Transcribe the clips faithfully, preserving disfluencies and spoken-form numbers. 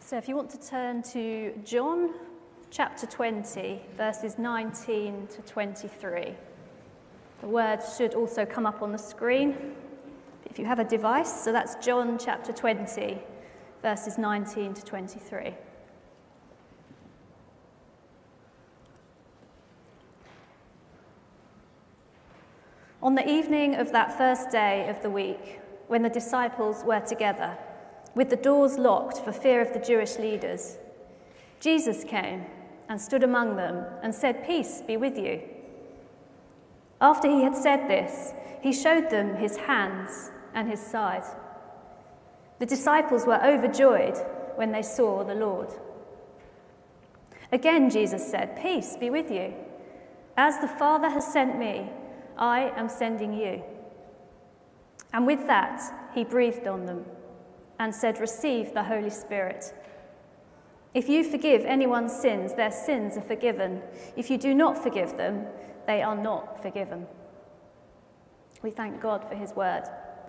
So if you want to turn to John chapter twenty, verses nineteen to twenty-three. The words should also come up on the screen if you have a device. So that's John chapter twenty, verses nineteen to twenty-three. On the evening of that first day of the week, when the disciples were together, with the doors locked for fear of the Jewish leaders, Jesus came and stood among them and said, "Peace be with you." After he had said this, he showed them his hands and his side. The disciples were overjoyed when they saw the Lord. Again, Jesus said, "Peace be with you. As the Father has sent me, I am sending you." And with that, he breathed on them and said, "Receive the Holy Spirit. If you forgive anyone's sins, their sins are forgiven. If you do not forgive them, they are not forgiven." We thank God for his word.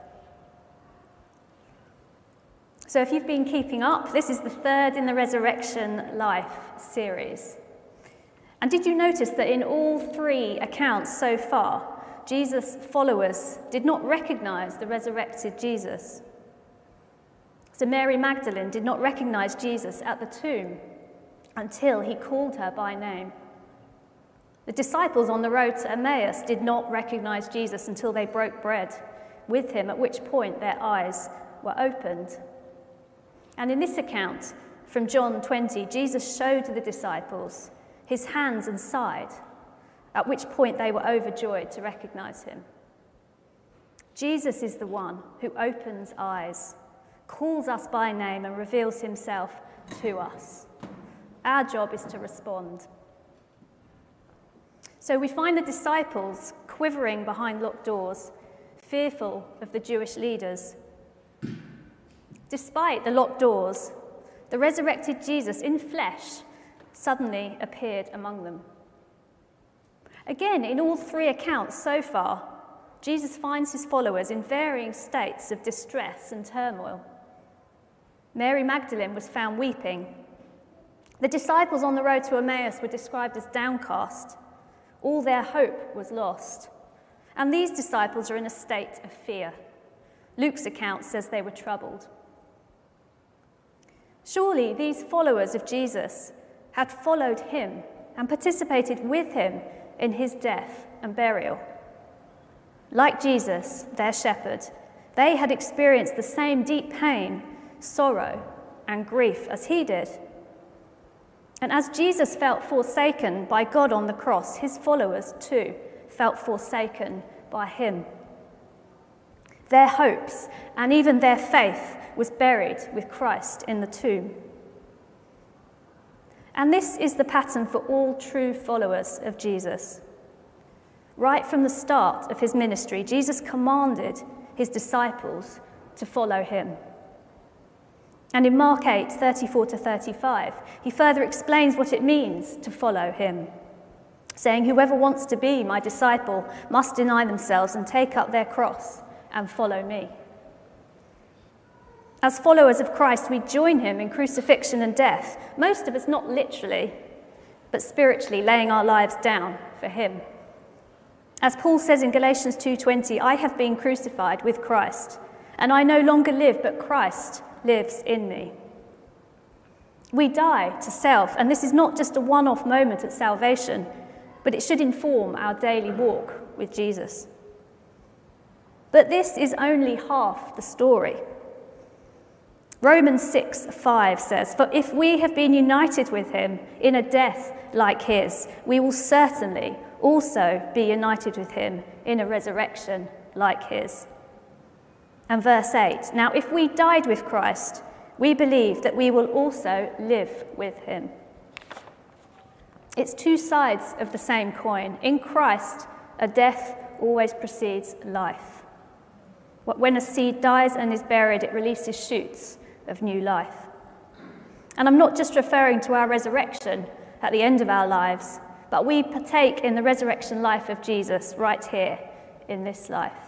So if you've been keeping up, this is the third in the Resurrection Life series. And did you notice that in all three accounts so far, Jesus' followers did not recognize the resurrected Jesus? So Mary Magdalene did not recognize Jesus at the tomb until he called her by name. The disciples on the road to Emmaus did not recognize Jesus until they broke bread with him, at which point their eyes were opened. And in this account from John twenty, Jesus showed the disciples his hands and side, at which point they were overjoyed to recognize him. Jesus is the one who opens eyes, calls us by name, and reveals himself to us. Our job is to respond. So we find the disciples quivering behind locked doors, fearful of the Jewish leaders. Despite the locked doors, the resurrected Jesus in flesh suddenly appeared among them. Again, in all three accounts so far, Jesus finds his followers in varying states of distress and turmoil. Mary Magdalene was found weeping. The disciples on the road to Emmaus were described as downcast. All their hope was lost. And these disciples are in a state of fear. Luke's account says they were troubled. Surely these followers of Jesus had followed him and participated with him in his death and burial. Like Jesus, their shepherd, they had experienced the same deep pain, sorrow, and grief as he did. And as Jesus felt forsaken by God on the cross, his followers too felt forsaken by him. Their hopes and even their faith was buried with Christ in the tomb. And this is the pattern for all true followers of Jesus. Right from the start of his ministry, Jesus commanded his disciples to follow him. And in Mark eight, thirty-four to thirty-five, he further explains what it means to follow him, saying, "Whoever wants to be my disciple must deny themselves and take up their cross and follow me." As followers of Christ, we join him in crucifixion and death, most of us not literally, but spiritually laying our lives down for him. As Paul says in Galatians two twenty, "I have been crucified with Christ, and I no longer live, but Christ lives in me." We die to self, and this is not just a one-off moment at salvation, but it should inform our daily walk with Jesus. But this is only half the story. Romans six five says, "For if we have been united with him in a death like his, we will certainly also be united with him in a resurrection like his." And verse eight, "Now if we died with Christ, we believe that we will also live with him." It's two sides of the same coin. In Christ, a death always precedes life. When a seed dies and is buried, it releases shoots of new life. And I'm not just referring to our resurrection at the end of our lives, but we partake in the resurrection life of Jesus right here in this life.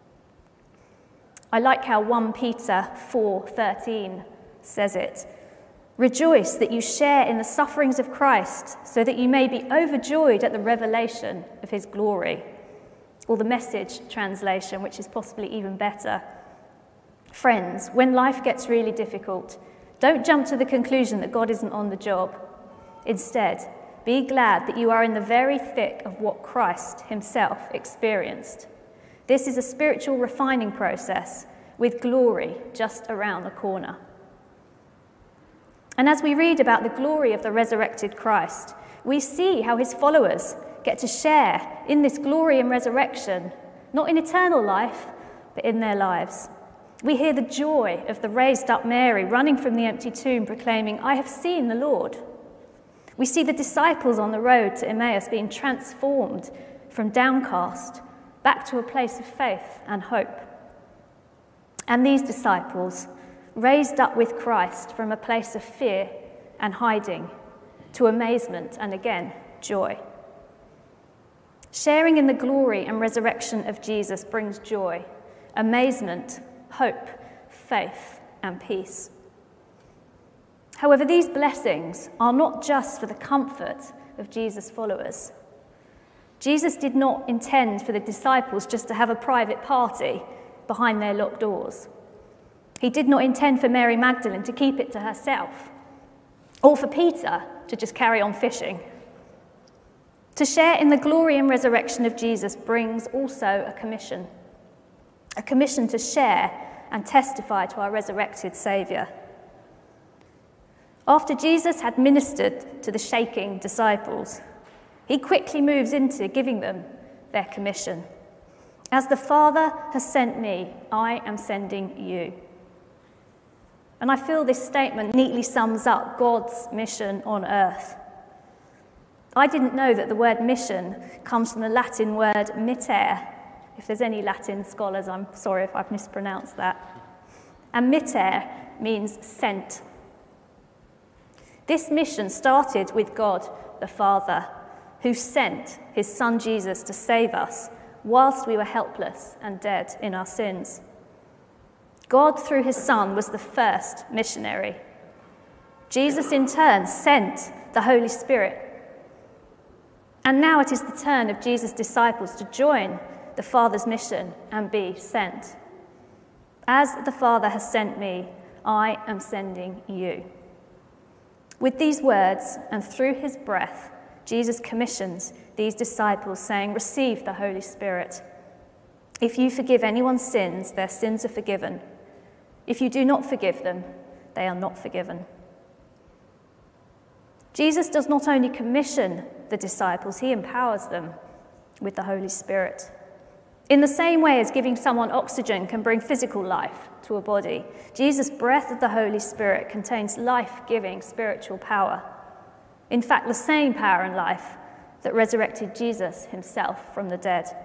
I like how First Peter four thirteen says it. Rejoice that you share in the sufferings of Christ, so that you may be overjoyed at the revelation of his glory. Or the Message translation, which is possibly even better. Friends, when life gets really difficult, don't jump to the conclusion that God isn't on the job. Instead, be glad that you are in the very thick of what Christ himself experienced. This is a spiritual refining process with glory just around the corner. And as we read about the glory of the resurrected Christ, we see how his followers get to share in this glory and resurrection, not in eternal life, but in their lives. We hear the joy of the raised up Mary running from the empty tomb proclaiming, "I have seen the Lord." We see the disciples on the road to Emmaus being transformed from downcast back to a place of faith and hope. And these disciples, raised up with Christ from a place of fear and hiding to amazement and again, joy. Sharing in the glory and resurrection of Jesus brings joy, amazement, hope, faith, and peace. However, these blessings are not just for the comfort of Jesus' followers. Jesus did not intend for the disciples just to have a private party behind their locked doors. He did not intend for Mary Magdalene to keep it to herself, or for Peter to just carry on fishing. To share in the glory and resurrection of Jesus brings also a commission, a commission to share and testify to our resurrected Saviour. After Jesus had ministered to the shaking disciples, he quickly moves into giving them their commission. As the Father has sent me, I am sending you. And I feel this statement neatly sums up God's mission on earth. I didn't know that the word mission comes from the Latin word mitter. If there's any Latin scholars, I'm sorry if I've mispronounced that. And mitter means sent. This mission started with God the Father, who sent his Son Jesus to save us whilst we were helpless and dead in our sins. God, through his Son, was the first missionary. Jesus, in turn, sent the Holy Spirit. And now it is the turn of Jesus' disciples to join the Father's mission and be sent. As the Father has sent me, I am sending you. With these words and through his breath, Jesus commissions these disciples, saying, "Receive the Holy Spirit. If you forgive anyone's sins, their sins are forgiven. If you do not forgive them, they are not forgiven." Jesus does not only commission the disciples, he empowers them with the Holy Spirit. In the same way as giving someone oxygen can bring physical life to a body, Jesus' breath of the Holy Spirit contains life-giving spiritual power. In fact, the same power and life that resurrected Jesus himself from the dead.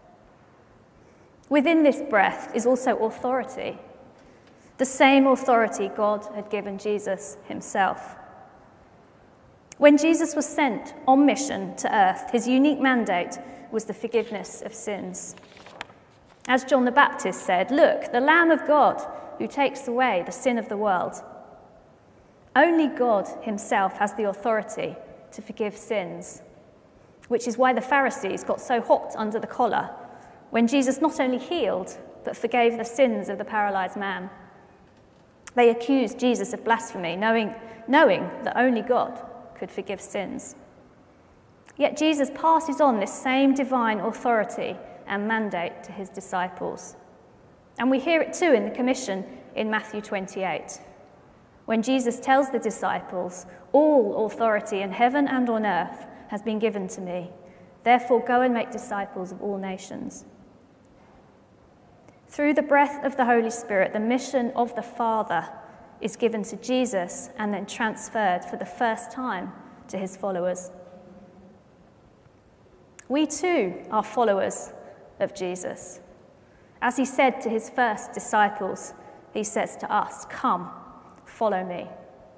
Within this breath is also authority, the same authority God had given Jesus himself. When Jesus was sent on mission to earth, his unique mandate was the forgiveness of sins. As John the Baptist said, "Look, the Lamb of God who takes away the sin of the world." Only God himself has the authority to forgive sins, which is why the Pharisees got so hot under the collar when Jesus not only healed, but forgave the sins of the paralyzed man. They accused Jesus of blasphemy, knowing, knowing that only God could forgive sins. Yet Jesus passes on this same divine authority and mandate to his disciples. And we hear it too in the commission in Matthew twenty-eight, when Jesus tells the disciples, "All authority in heaven and on earth has been given to me. Therefore go and make disciples of all nations." Through the breath of the Holy Spirit, the mission of the Father is given to Jesus and then transferred for the first time to his followers. We too are followers of Jesus. As he said to his first disciples, he says to us, "Come, follow me."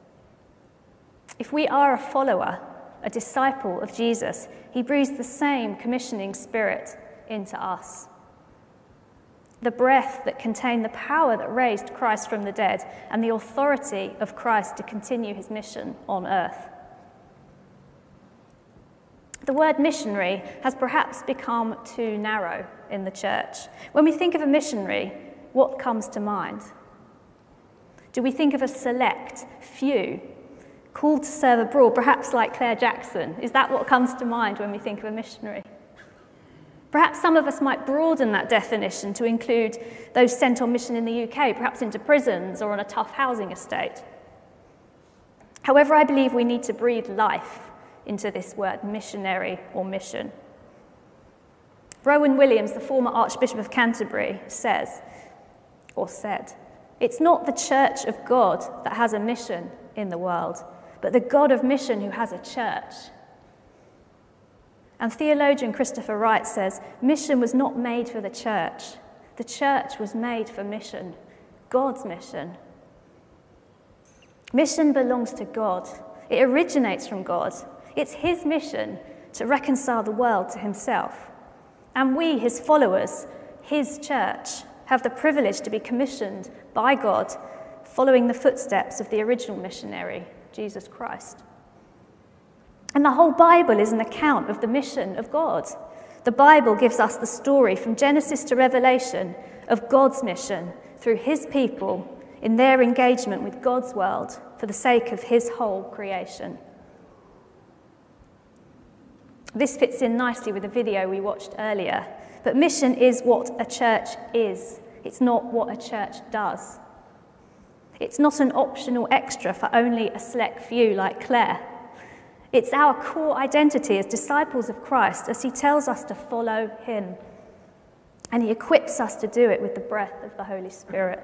If we are a follower, a disciple of Jesus, he breathes the same commissioning spirit into us. the breath that contained the power that raised Christ from the dead and the authority of Christ to continue his mission on earth. The word missionary has perhaps become too narrow in the church. When we think of a missionary, what comes to mind? Do we think of a select few called to serve abroad, perhaps like Claire Jackson? Is that what comes to mind when we think of a missionary? Perhaps some of us might broaden that definition to include those sent on mission in the U K, perhaps into prisons or on a tough housing estate. However, I believe we need to breathe life into this word, missionary or mission. Rowan Williams, the former Archbishop of Canterbury, says, or said, "It's not the Church of God that has a mission in the world, but the God of mission who has a church." And theologian Christopher Wright says, "Mission was not made for the church. The church was made for mission, God's mission." Mission belongs to God. It originates from God. It's his mission to reconcile the world to himself. And we, his followers, his church, have the privilege to be commissioned by God, following the footsteps of the original missionary, Jesus Christ. And the whole Bible is an account of the mission of God. The Bible gives us the story from Genesis to Revelation of God's mission through his people in their engagement with God's world for the sake of his whole creation. This fits in nicely with the video we watched earlier, but mission is what a church is. It's not what a church does. It's not an optional extra for only a select few like Claire. It's our core identity as disciples of Christ as he tells us to follow him. And he equips us to do it with the breath of the Holy Spirit.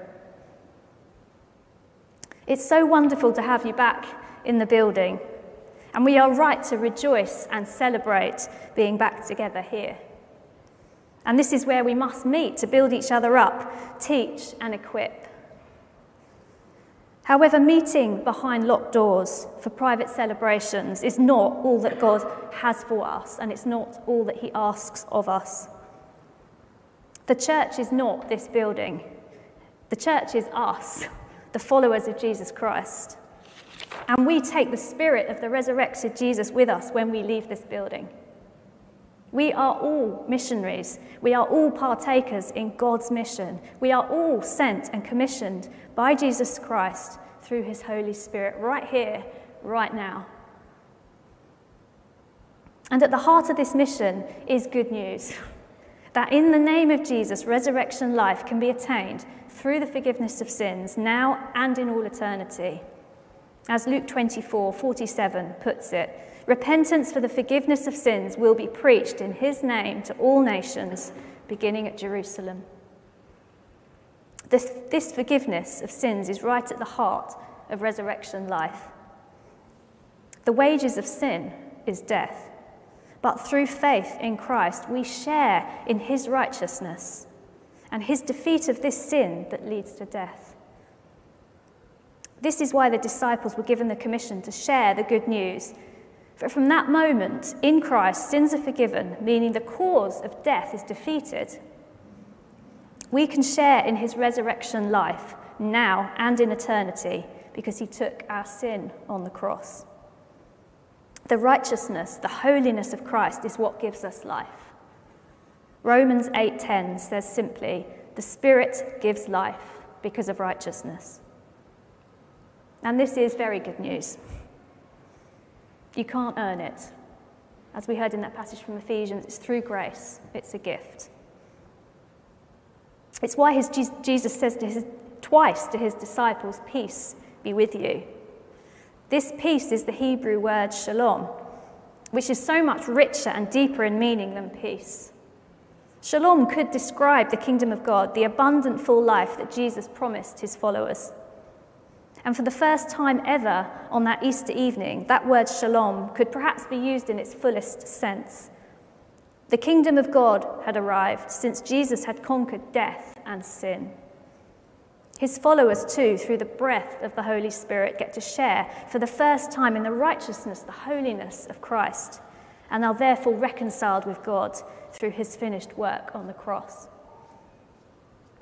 It's so wonderful to have you back in the building. And we are right to rejoice and celebrate being back together here. And this is where we must meet to build each other up, teach and equip. However, meeting behind locked doors for private celebrations is not all that God has for us, and it's not all that he asks of us. The church is not this building. The church is us, the followers of Jesus Christ. And we take the spirit of the resurrected Jesus with us when we leave this building. We are all missionaries. We are all partakers in God's mission. We are all sent and commissioned by Jesus Christ through his Holy Spirit right here, right now. And at the heart of this mission is good news, that in the name of Jesus, resurrection life can be attained through the forgiveness of sins now and in all eternity. As Luke twenty-four forty-seven puts it, repentance for the forgiveness of sins will be preached in his name to all nations, beginning at Jerusalem. This, this forgiveness of sins is right at the heart of resurrection life. The wages of sin is death, but through faith in Christ, we share in his righteousness and his defeat of this sin that leads to death. This is why the disciples were given the commission to share the good news. For from that moment, in Christ, sins are forgiven, meaning the cause of death is defeated. We can share in his resurrection life, now and in eternity, because he took our sin on the cross. The righteousness, the holiness of Christ is what gives us life. Romans eight ten says simply, the Spirit gives life because of righteousness. And this is very good news. You can't earn it. As we heard in that passage from Ephesians, it's through grace. It's a gift. It's why his, Jesus says to his, twice to his disciples, peace be with you. This peace is the Hebrew word shalom, which is so much richer and deeper in meaning than peace. Shalom could describe the kingdom of God, the abundant full life that Jesus promised his followers. And for the first time ever on that Easter evening, that word shalom could perhaps be used in its fullest sense. The kingdom of God had arrived since Jesus had conquered death and sin. His followers too, through the breath of the Holy Spirit, get to share for the first time in the righteousness, the holiness of Christ, and are therefore reconciled with God through his finished work on the cross.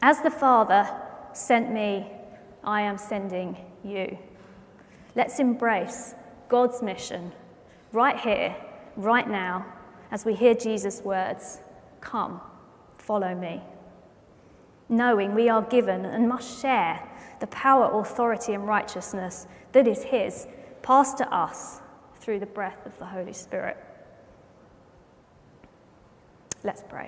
As the Father sent me, I am sending you. Let's embrace God's mission right here, right now, as we hear Jesus' words, "Come, follow me." Knowing we are given and must share the power, authority, and righteousness that is his, passed to us through the breath of the Holy Spirit. Let's pray.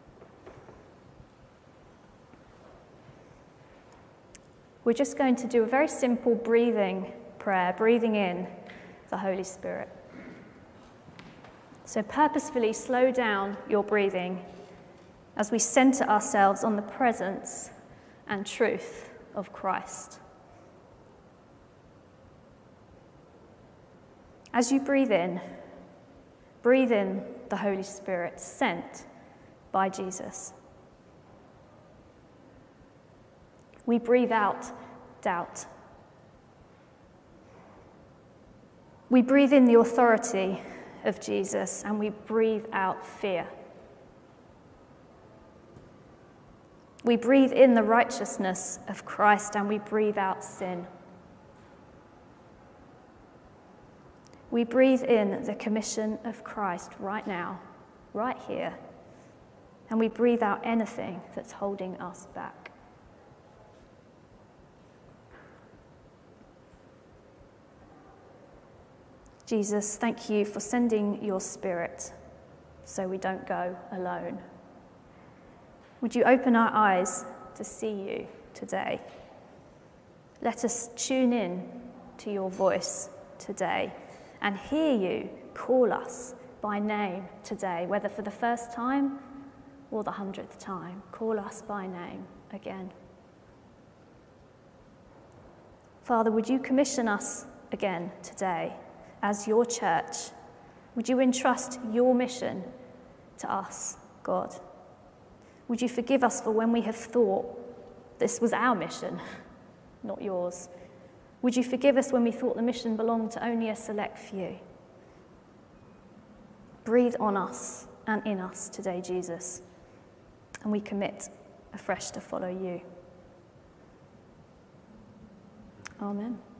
We're just going to do a very simple breathing prayer, breathing in the Holy Spirit. So purposefully slow down your breathing as we center ourselves on the presence and truth of Christ. As you breathe in, breathe in the Holy Spirit sent by Jesus. We breathe out doubt. We breathe in the authority of Jesus and we breathe out fear. We breathe in the righteousness of Christ and we breathe out sin. We breathe in the commission of Christ right now, right here, and we breathe out anything that's holding us back. Jesus, thank you for sending your Spirit so we don't go alone. Would you open our eyes to see you today? Let us tune in to your voice today and hear you call us by name today, whether for the first time or the hundredth time. Call us by name again. Father, would you commission us again today as your church? Would you entrust your mission to us, God? Would you forgive us for when we have thought this was our mission, not yours? Would you forgive us when we thought the mission belonged to only a select few? Breathe on us and in us today, Jesus, and we commit afresh to follow you. Amen.